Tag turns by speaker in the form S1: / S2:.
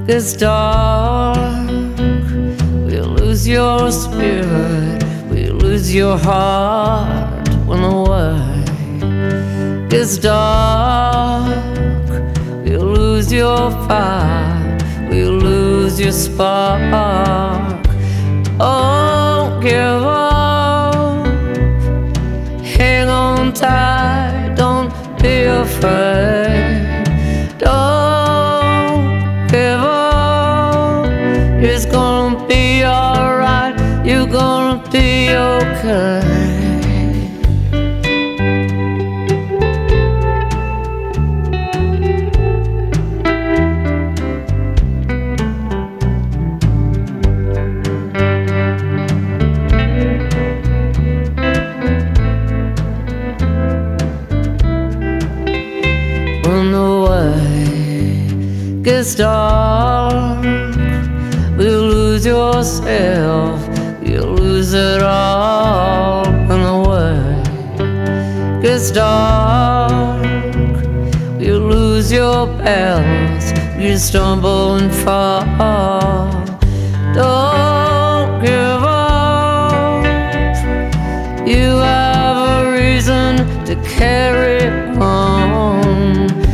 S1: gets dark, we lose your spirit, we lose your heart. When the world gets dark, we lose your fire, we lose your spark. Don't give up, hang on tight, don't be afraid. Don't give up, it's gonna be alright, you're gonna be okay. When the way gets dark, we'll lose yourself, you'll lose it all. When the way gets dark, you'll lose your balance, you stumble and fall. Don't give up, you have a reason to carry on.